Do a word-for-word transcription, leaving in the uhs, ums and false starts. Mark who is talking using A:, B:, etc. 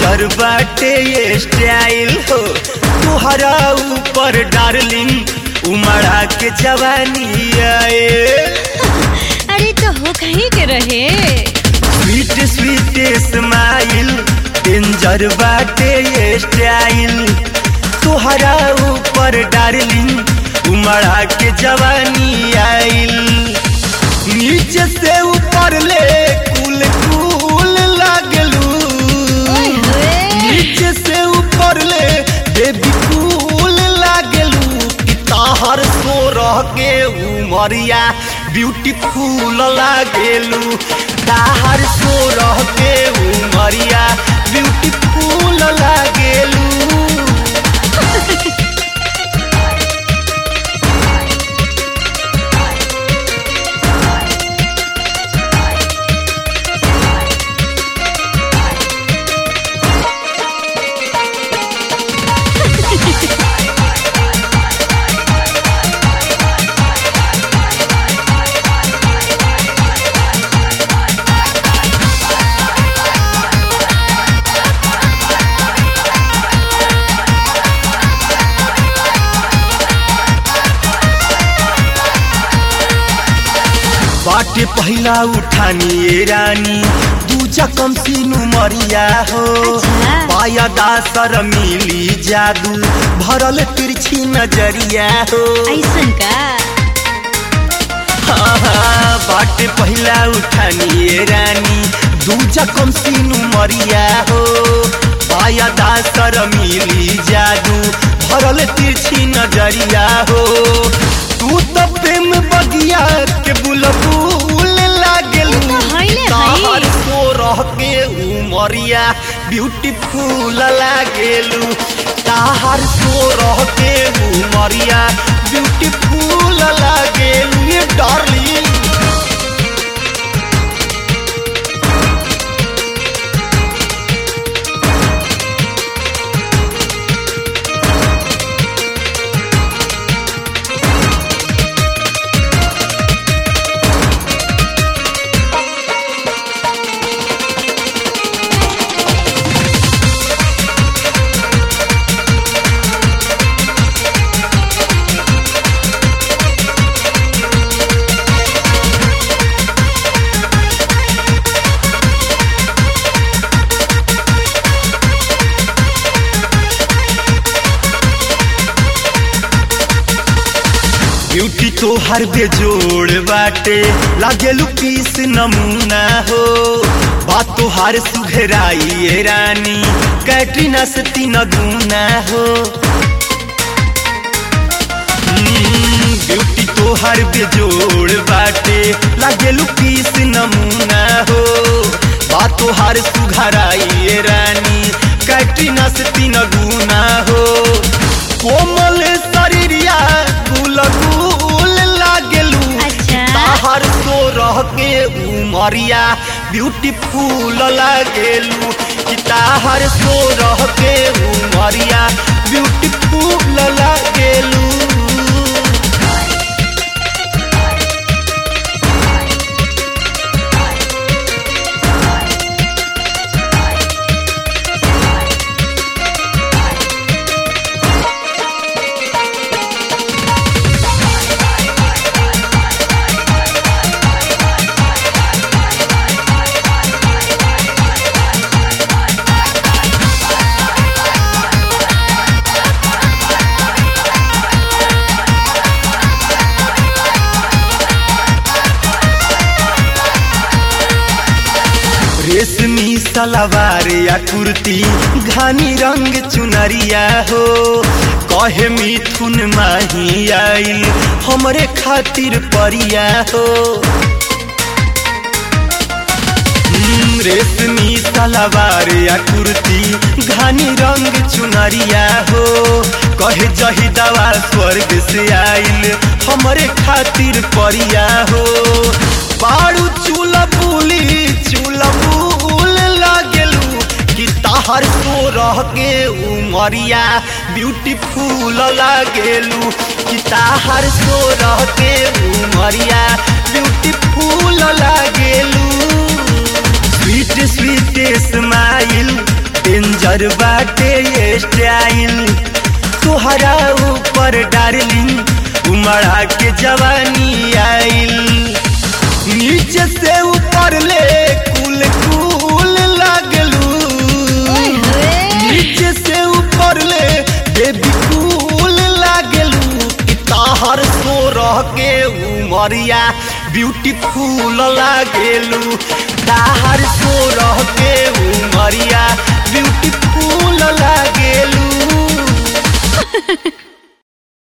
A: Danger बाटे ये style हो तुहरा ऊपर डार्लिंग उमड़ा के जवानी आए।
B: अरे तो हो कहीं के रहे
A: स्वीट स्वीट स्माइल डेंजर बाटे ये स्टाइल तुहरा ऊपर डार्लिंग उमड़ा के जवानी आइल। नीचे से ऊपर ले कूल कूल लागलू, नीचे से ऊपर ले बेबी कूल लागलू। ताहर सो रह के उमरिया ब्यूटीफुल लागेलू, ताहर सो रह के उमरिया ब्यूटीफुल लागेलू। बाटे पहला उठानी ये रानी दूजा कम सीनू मरिया हो।
B: अच्छा।
A: पाया दासर मिली जादू भरल तिरछी नजरिया हो।
B: ऐसन का
A: हाँ हाँ बाटे पहला उठानी ये रानी दूजा कम सीनू मरिया हो। पाया दासर मिली जादू भरल तिरछी नजरिया हो। तू तो प्रेम बगिया के बुलबुल लागेलू, ताहर सो रह के उमरिया ब्यूटीफुल लागेलू, ताहर सो रह के उमरिया ब्यूटीफुल लागेलू ये डार्लिंग। ब्यूटी तो हर बेजोड़ बाटे लागेलू पीस नमूना हो। बात तो हर सुघराई ये रानी कैटरीना से तीन गुना हो। ब्यूटी तो हर बेजोड़ बाटे लागेलू पीस नमूना हो। बात तो हर सुघराई ये रानी कैटरीना से तीन गुना हो। कोमल शरीरिया गुल गुल लागेलू, ताहर सो रह के उमरिया ब्यूटीफुल लागेलू, ताहर सो रह के उमरिया ब्यूटीफुल लागेलू। रेशमी सलवार या कुर्ती घानी रंग चुनरिया हो। कहे मिथुन माही आइल हमरे खातिर परिया हो। रेशमी सलवार या कुर्ती घानी रंग चुनरिया हो। कहे जही दवा स्वर्ग से आइल हमरे खातिर परिया हो। बारू चूला बुली चूला बुल लागेलू, कि ताहर सो रह के उमरिया ब्यूटीफुल लागेलू, कि ताहर सो रह के उमरिया ब्यूटीफुल लागेलू। स्वीट स्वीट स्माइल डेंजर बाटे ये स्टाइल तुहरा ऊपर डार्लिंग उमड़ा के जवानी आइल नीचे से ऊपर ले कुल कुल लागलू नीचे से ऊपर ले बेबी कुल लागलू ताहर सो रह के उमरिया ब्यूटीफुल लागेलू ताहर सो रह के उमरिया